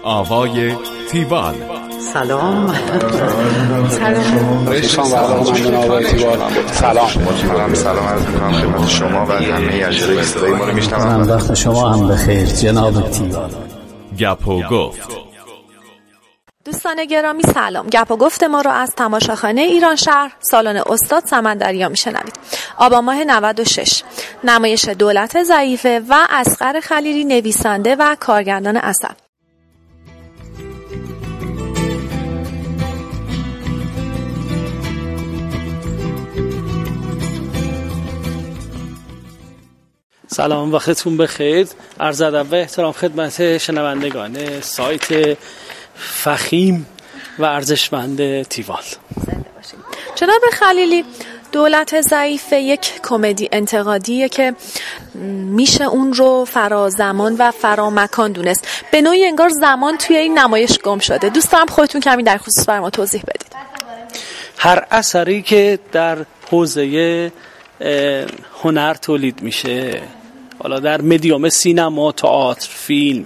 آوای تیوال. سلام. سلام عرض می‌کنم خدمت شما و همه اجرای صدای ما رو میشنوم. وقت شما هم بخیر جناب تیوال. گپ و گفت. دوستان گرامی سلام. گپ و گفت ما رو از تماشاخانه ایران شهر سالن استاد سمندریا میشنوید. آبان ماه 96 نمایش دولت ضعیفه و اصغر خلیلی نویسنده و کارگردان اثر. سلام، وقتتون بخیر. عرض ادب و احترام خدمت شنوندگان سایت فخیم و ارزشمند تیوال. جناب خلیلی، دولت ضعیف یک کمدی انتقادیه که میشه اون رو فرازمان و فرامکان دونست. به نوعی انگار زمان توی این نمایش گم شده. دوست دارم خودتون کمی در خصوص بر ما توضیح بدید. هر اثری که در حوزه هنر تولید میشه، حالا در مدیوم سینما، تئاتر، فیلم،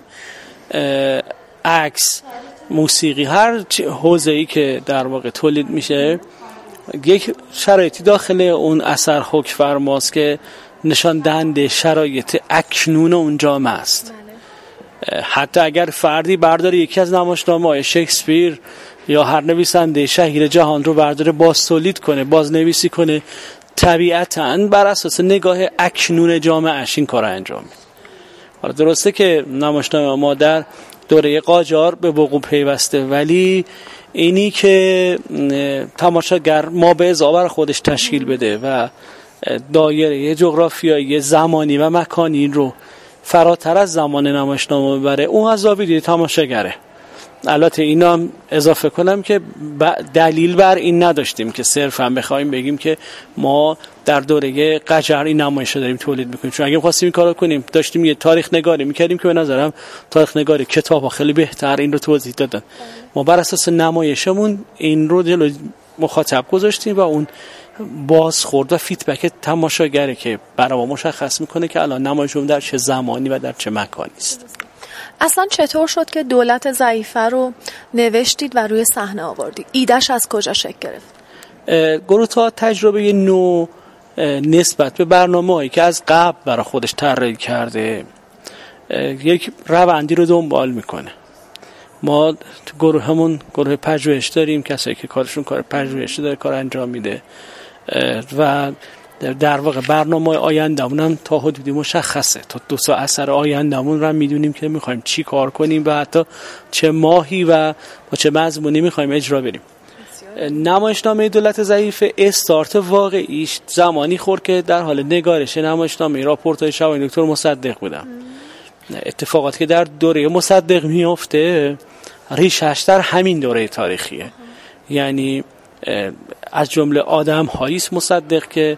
عکس، موسیقی، هر حوزه‌ای که در واقع تولید میشه، یک شرایطی داخل اون اثر حکم فرماست که نشان دهنده شرایط اکنون اون جامعه است. حتی اگر فردی برداره یکی از نمایشنامه‌های شکسپیر یا هر نویسنده شهیر جهان رو برداره باز تولید کنه، باز نویسی کنه، طبیعتاً بر اساس نگاه اکنون جامعه‌اش این کار انجام میده. حالا درسته که نمایشنامه ما در دوره قاجار به وقوع پیوسته، ولی اینی که تماشاگر ما به اضافه خودش تشکیل بده و دایره جغرافیایی زمانی و مکانی رو فراتر از زمان نمایشنامه ببره، اون از زاویه تماشاگره. البته اینا هم اضافه کنم که دلیل بر این نداشتیم که صرفا بخوایم بگیم که ما در دوره قجر این نمایش رو داریم تولید میکنیم، چون اگه خواستیم این کارو کنیم داشتیم یه تاریخ نگاری میکردیم که به نظرم تاریخ نگاری کتابا خیلی بهتر این رو توضیح دادن. ما بر اساس نمایشمون این رو جلوی مخاطب گذاشتیم و اون بازخورد و فیدبک تماشاگره که برای ما مشخص میکنه که الان نمایشمون در چه زمانی و در چه مکانی است. اصلا چطور شد که دولت ضعیفه رو نوشتید و روی صحنه آوردید؟ ایده‌اش از کجا شکل گرفت؟ گروه تا تجربه نو نسبت به برنامه‌هایی که از قبل برای خودش طراحی کرده یک روندی رو دنبال میکنه. ما تو گروهمون گروه پژوهش داریم، کسایی که کارشون کار پژوهشی داره کار انجام میده و در واقع برنامه آینده‌مون هم تا حدودی مشخصه. تا 2 سال اثر آینده‌مون رو میدونیم که می‌خوایم چی کار کنیم و حتی چه ماهی و با چه مضمونی می‌خوایم اجرا بریم. نمایشنامه دولت ضعیف استارت واقعیش زمانی خورد که در حال نگارش نمایشنامه راپورت‌های شبانه دکتر مصدق بودم. اتفاقاتی که در دوره مصدق میفته ریشش در همین دوره تاریخیه. یعنی از جمله آدم‌هایی است مصدق که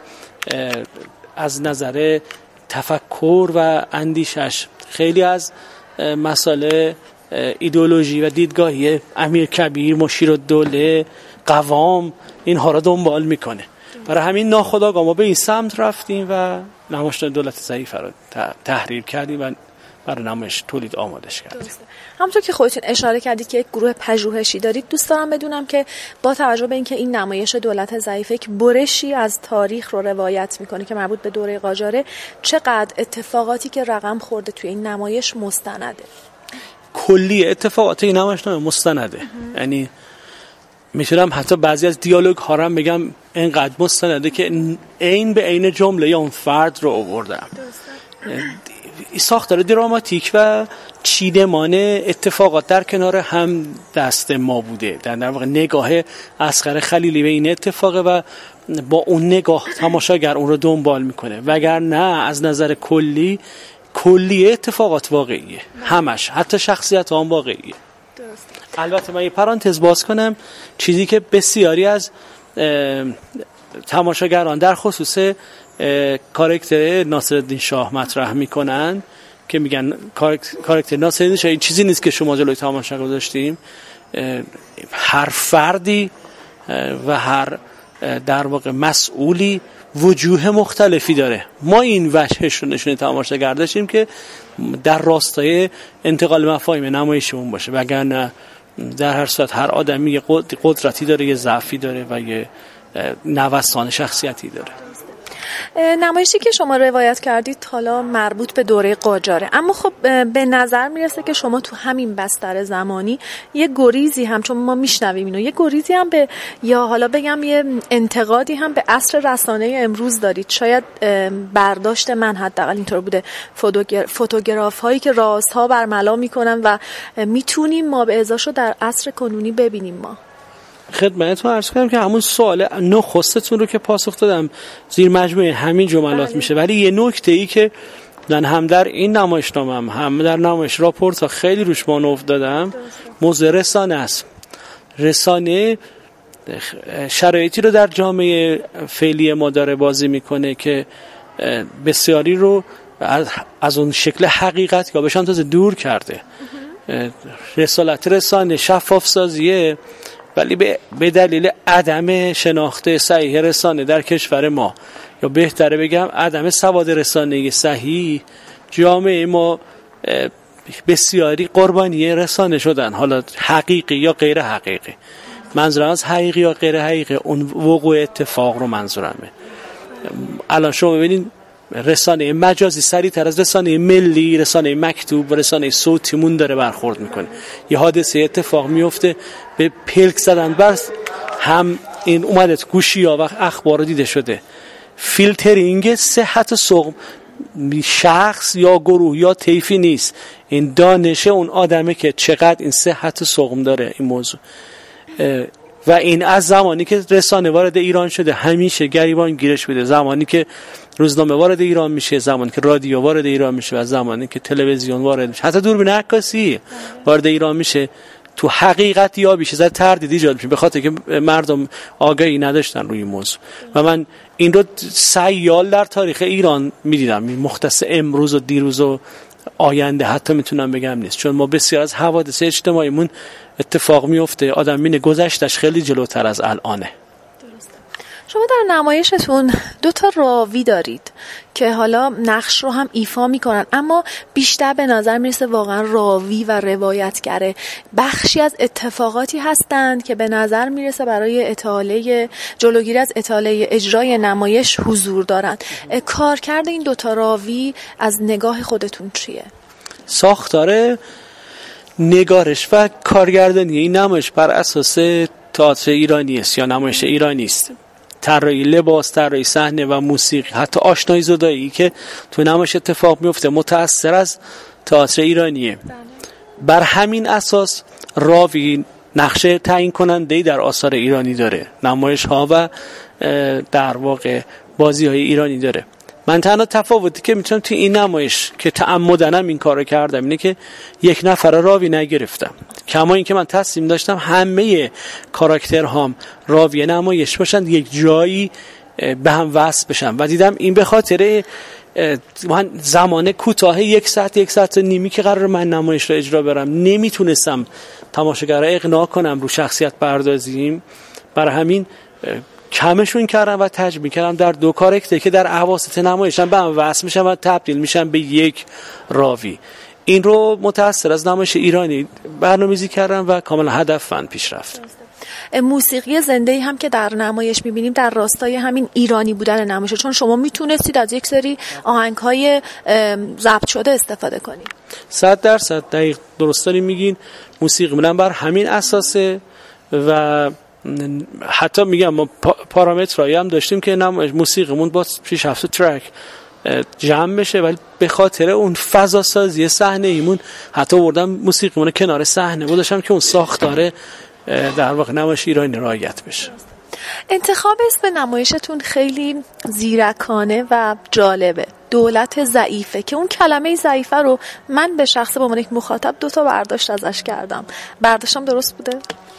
از نظر تفکر و اندیشش خیلی از مسائل ایدئولوژی و دیدگاهی امیرکبیر، مشیرالدوله، قوام اینها را دنبال میکنه. برای همین ناخودآگاه ما به این سمت رفتیم و نمایشنامه دولت ضعیفه را تحریر کردیم و برای نمایش تولید آمادش کردیم. همونطور که خودتون اشاره کردید که یک گروه پژوهشی دارید، دوست دارم بدونم که با توجه به اینکه این نمایش دولت ضعیفه یک برشی از تاریخ رو روایت میکنه که مربوط به دوره قاجاره، چقدر اتفاقاتی که رقم خورده توی این نمایش مستنده؟ کلی اتفاقات این نمایشنامه مستنده. یعنی میتونم حتی بعضی از دیالوگ ها رو بگم اینقدر مستنده که عین به عین جمله یا اون فرد رو آوردم. ساختار دراماتیک و چیدمان اتفاقات در کنار هم دست ما بوده. در واقع نگاه اصغر خلیلی به این اتفاقه و با اون نگاه تماشاگر اون رو دنبال میکنه، وگرنه از نظر کلی اتفاقات واقعیه، همش، حتی شخصیت هم واقعیه. البته من یه پرانتز باز کنم، چیزی که بسیاری از تماشاگران در خصوص کاراکتر ناصرالدین شاه مطرح میکنن که میگن کاراکتر ناصرالدین شاه این چیزی نیست که شما جلوی تماشا گذاشتیم. هر فردی و هر در واقع مسئولی وجوه مختلفی داره. ما این وجهش رو نشون تماشاگر داشتیم که در راستای انتقال مفاهیم نمایشمون باشه، وگرنه در هر صورت هر آدمی یه قدرتی داره، یه ضعفی داره و یه نوسان شخصیتی داره. نمایشی که شما روایت کردید حالا مربوط به دوره قاجاره، اما خب به نظر میرسه که شما تو همین بستر زمانی یه گریزی هم، چون ما میشنویم اینو، یه گریزی هم به، یا حالا بگم یه انتقادی هم به عصر رسانه امروز دارید. شاید برداشت من حداقل اینطور بوده، فوتوگراف هایی که رازها برملا میکنن و میتونیم ما به ازاشو در عصر کنونی ببینیم. ما خدمتتون عرض کردم که همون سوال نخستتون رو که پاسخ دادم زیر مجموعه همین جملات میشه، ولی یه نکته ای که من هم در این نمایشنامه هم در نمایش راپورت ها خیلی روش مانور دادم، موضوع رسانه است. رسانه شرایطی رو در جامعه فعلی ما داره بازی میکنه که بسیاری رو از اون شکل حقیقت یا بهشان تازه دور کرده. رسالت رسانه شفاف سازیه، ولی به دلیل عدم شناخت صحیح رسانه در کشور ما، یا بهتره بگم عدم سواد رسانه صحیح، جامعه ما بسیاری قربانی رسانه شدن، حالا حقیقی یا غیر حقیقی. منظورم از حقیقی یا غیر حقیقی اون وقوع اتفاق رو منظورمه. الان شما ببینید رسانه مجازی سریع‌تر از رسانه ملی، رسانه مکتوب و رسانه صوتیمون داره برخورد میکنه. یه حادثه اتفاق میفته، به پلک زدن بر هم این اومده گوشی ها و اخبار دیده شده. فیلترینگ صحت سقم شخص یا گروه یا طیفی نیست، این دانش اون آدمه که چقدر این صحت سقم داره این موضوع. و این از زمانی که رسانه وارد ایران شده همیشه گریبان گیرش بوده. زمانی که روزنامه وارد ایران میشه، زمانی که رادیو وارد ایران میشه و زمانی که تلویزیون وارد میشه، حتی دوربین عکاسی وارد ایران میشه، تو حقیقت یا بیشه زد تردید ایجاد میشه، به خاطر که مردم آگاهی نداشتن روی موضوع. و من این رو سیال در تاریخ ایران میدیدم، مختص امروز و دیروز و آینده حتی میتونم بگم نیست، چون ما بسیار از حوادث اجتماعیمون اتفاق میفته آدم مینه گذشتش خیلی جلوتر از الانه. شما در نمایشتون 2 راوی دارید که حالا نقش رو هم ایفا میکنن، اما بیشتر به نظر میرسه واقعا راوی و روایتگره. بخشی از اتفاقاتی هستند که به نظر میرسه برای اطاله جلوگیری از اطاله اجرای نمایش حضور دارند. کارکرد این 2 راوی از نگاه خودتون چیه؟ ساختار نگارش و کارگردانی این نمایش بر اساس تئاتر ایرانی است یا نمایش ایرانی است. طراحی لباس، طراحی صحنه و موسیقی، حتی آشنایی زدایی که تو نمایش اتفاق میفته متأثر از تئاتر ایرانیه. بر همین اساس راوی نقشه تعیین کننده‌ای در آثار ایرانی داره، نمایش ها و در واقع بازی های ایرانی داره. من تنها تفاوتی که میتونم توی این نمایش که تعمدنم این کارو کردم اینه که 1 نفر راوی نگرفتم، کما این که من تصمیم داشتم همه کاراکترهام راوی نمایش باشن، یک جایی به هم وصل بشن و دیدم این به خاطر من زمان کوتاه 1 ساعت 1 ساعت و نیمی که قرار من نمایش رو اجرا برم نمیتونستم تماشاگرها اقناع کنم رو شخصیت پردازیم، برای همین کمشون کردم و تجمیع کردم در 2 کاراکتر که در اواسط نمایشم به هم وصل میشن و تبدیل میشن به یک راوی. این رو متأثر از نمایش ایرانی برنامه‌ریزی کردم و کاملا هدفمند پیش رفت. موسیقی زنده‌ای هم که در نمایش می‌بینیم در راستای همین ایرانی بودن نمایش، چون شما میتونستید از یک سری آهنگ‌های ضبط شده استفاده کنید. 100% دقیق درست دارین میگین. موسیقی من بر همین اساسه و حتی میگم ما پارامترایی هم داشتیم که موسیقیمون با 6-7 ترک جمع بشه، ولی به خاطر اون فضا سازی صحنه ایمون حتی بردم موسیقیمون کنار صحنه گذاشتم که اون ساختاره در واقع نمایش ایرانی رعایت بشه. انتخاب اسم نمایشتون خیلی زیرکانه و جالبه، دولت ضعیفه، که اون کلمه ضعیفه رو من به شخص به عنوان یک مخاطب 2 برداشت ازش کردم. برداشتم درست بوده؟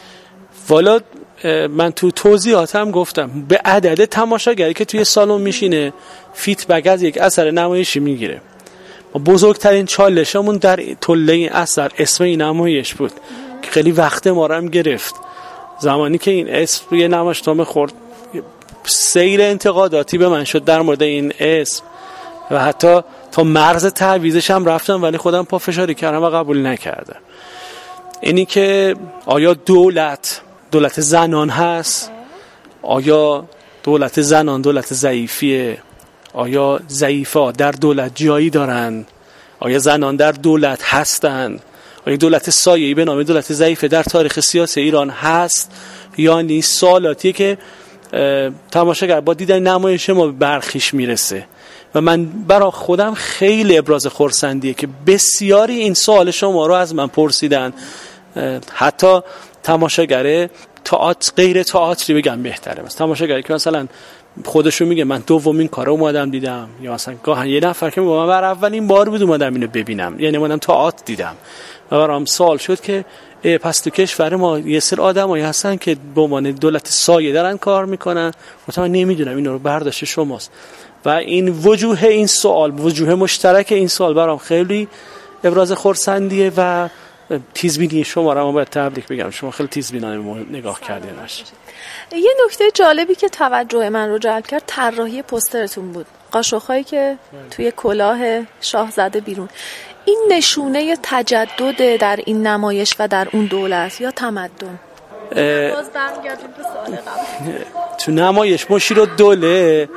والا من تو توضیحاتم گفتم به عدد تماشاگری که توی سالن میشینه فیدبک از یک اثر نمایشی میگیره. بزرگترین چالشمون در تله این اثر اسم این نمایش بود که خیلی وقت ما رو هم گرفت. زمانی که این اسم روی نمایشنامه خورد سیل انتقاداتی به من شد در مورد این اسم و حتی تا مرز تعویضش هم رفتم، ولی خودم پافشاری کردم و قبول نکردم. اینی که آیا دولت زنان هست؟ آیا دولت زنان دولت ضعیفیه؟ آیا ضعیفا در دولت جایی دارن؟ آیا زنان در دولت هستن؟ آیا دولت سایه‌ای به نام دولت ضعیفه در تاریخ سیاسی ایران هست یا نیست؟ سوالاتیه که تماشاگر با دیدن نمایش ما به برخیش میرسه و من برای خودم خیلی ابراز خرسندیه که بسیاری این سوال شما رو از من پرسیدن. حتی تماشاگر تئاتر، غیر تئاتری بگم بهتره، مثلا تماشاگری که مثلا خودشون میگه من دومین کارو اومدم دیدم، یا مثلا گاهن یه نفر که با من برای اولین بار بود اومدم اینو ببینم، یعنی اومدم تئاتر دیدم و برام سوال شد که پس تو کشور ما یه سری آدمایی هستن که به عنوان دولت سایه دارن کار میکنن، من نمیدونم اینو رو برداشت شماست. و این وجوه این سوال، وجوه مشترک این سوال برام خیلی ابراز خرسندیه و تیزبینی شما رو باید تبریک بگم، شما خیلی تیزبینانه نگاه کردینش. یه نکته جالبی که توجه من رو جلب کرد طراحی پوسترتون بود، قاشق‌هایی که توی کلاه شاه زده بیرون. این نشونه تجدد در این نمایش و در اون دولت یا تمدن؟ باز برمیگردیم به سوال قبل. تو نمایش مشیرالدوله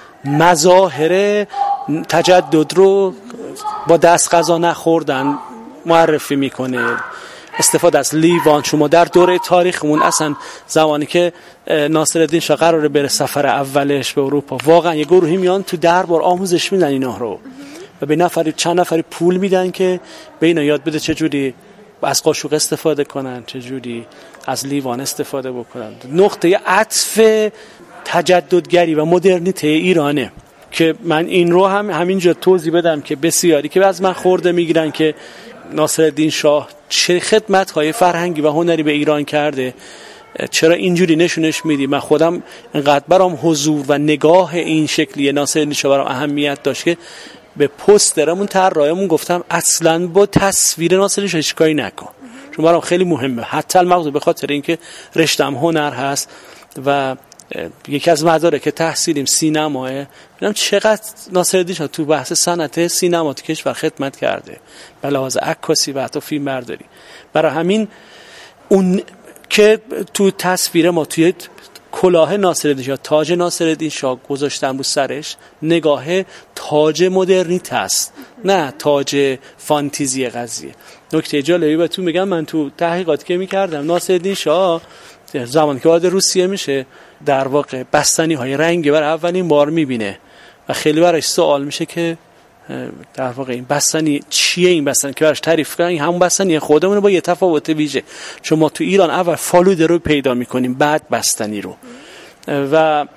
مظاهر تجدد رو با دست غذا نخوردن معرفی میکنه، استفاده از لیوان. شما در دوره تاریخمون اصلا زمانی که ناصرالدین شاه قراره بره سفر اولش به اروپا، واقعا یه گروهی میان تو دربار آموزش میدن اینا رو و به چند نفری پول میدن که به اینا یاد بده چجوری از قاشق استفاده کنن، چجوری از لیوان استفاده بکنن. نقطه عطف تجددگری و مدرنیته ایرانه که من این رو همینجا توضیح بدم که بسیاری که از من خورده میگیرن که ناصرالدین شاه چه خدمت‌های فرهنگی و هنری به ایران کرده، چرا اینجوری نشونش میدی؟ من خودم انقدر برام حضور و نگاه این شکلی ناصرالدین شاه برام اهمیت داشت که به پوسترمون طراحمون گفتم اصلاً با تصویر ناصرالدین شاه هیچ کاری نکن، چون برام خیلی مهمه، حتی المقصود به خاطر اینکه رشتم هنر هست و یکی از مدارک تحصیلیم سینماه. ببینم چقدر ناصرالدین شاه تو بحث صنعت سینما تو کشور خدمت کرده، به لحاظ عکاسی و حتی فیلم برداری. برای همین اون که تو تصویر ما توی کلاه ناصرالدین شاه، تاج ناصرالدین شاه گذاشتم رو سرش، نگاه تاج مدرنیته است، نه تاج فانتزی قضیه. نکته جالبی بهتون میگم، من تو تحقیقاتی که میکردم ناصرالدین شاه زمانی که وارد روسیه میشه در واقع بستنی های رنگی برای اولین بار میبینه و خیلی براش سوال میشه که در واقع این بستنی چیه، این بستنی که براش تعریف کنن، این همون بستنی خودمونه با یه تفاوت ویژه، چون ما تو ایران اول فالوده رو پیدا میکنیم بعد بستنی رو. و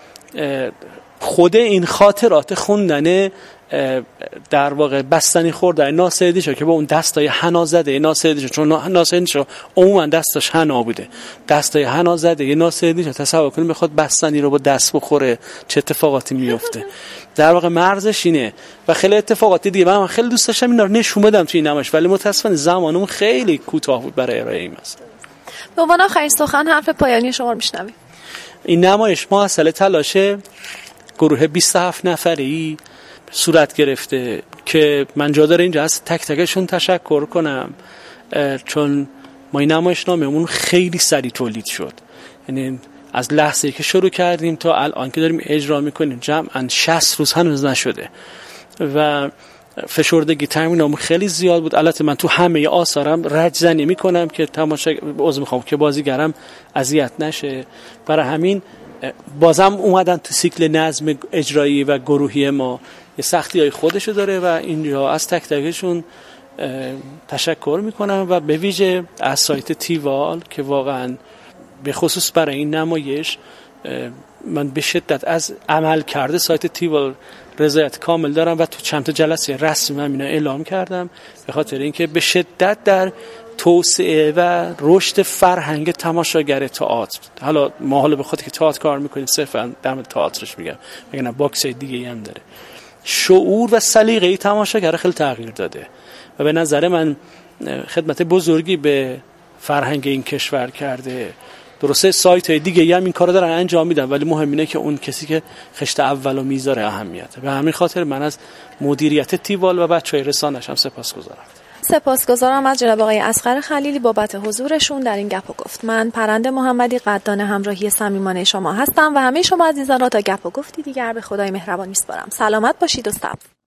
خود این خاطرات خوندن در واقع بستنی خوردن ناصرالدین شاه که با اون دستای حنا زده ناصرالدین شاه، چون ناصرالدین شاه عموما دستش حنا بوده، دستای حنا زده ناصرالدین شاه، تصور کنید بخواد بستنی رو با دست بخوره چه اتفاقاتی میفته. در واقع مرزش اینه و خیلی اتفاقات دیگه. من خیلی دوست داشتم اینا رو نشون بدم توی این نمایش، ولی متاسفانه زمانمون خیلی کوتاه بود برای ارائه این مسئله. به عنوان آخرین سخن حرف پایانی شما رو میشنویم. این نمایش محصل تلاش گروه 27 نفری صورت گرفته که من جا داره اینجا از تک تکشون تشکر کنم، چون ما این نمایشنامه‌مون خیلی سریع تولید شد. یعنی از لحظه‌ای که شروع کردیم تا الان که داریم اجرا میکنیم جمعاً 60 روز هنوز نشده و فشردگی تایممون خیلی زیاد بود. البته من تو همه آثارم رجزنی میکنم که عذر میخوام که بازیگرم اذیت نشه، برای همین بازم اومدن تو سیکل نظم اجرایی و گروهی ما یه سختی‌های خودشو داره و اینجا از تک تکشون تشکر میکنم و به ویژه از سایت تیوال که واقعا به خصوص برای این نمایش من به شدت از عمل کرده سایت تیوال رضایت کامل دارم و تو چند تا جلسه رسمی هم اینا اعلام کردم، به خاطر اینکه به شدت در توسعه و رشد فرهنگ تماشاگر تئاتر، حالا ما حالا به خاطر که تئاتر کار میکنیم صرفا در مورد تئاترش میگم، میگن باکس دیگه هم داره، شعور و سلیقه تماشاگر خیلی تغییر داده و به نظر من خدمت بزرگی به فرهنگ این کشور کرده درسته سایت های دیگه هم این کارو دارن انجام میدن، ولی مهم اینه که اون کسی که خشت اولو میذاره اهمیته. به همین خاطر من از مدیریت تیوال و بچهای رسانه‌ش هم سپاسگزارم از جناب آقای اصغر خلیلی بابت حضورشون در این گپ و گفت. من پرند محمدی قدردان همراهی صمیمانه شما هستم و همه شما عزیزان را تا گپ و گفتی دیگر به خدای مهربان میسپارم. سلامت باشید و صبر.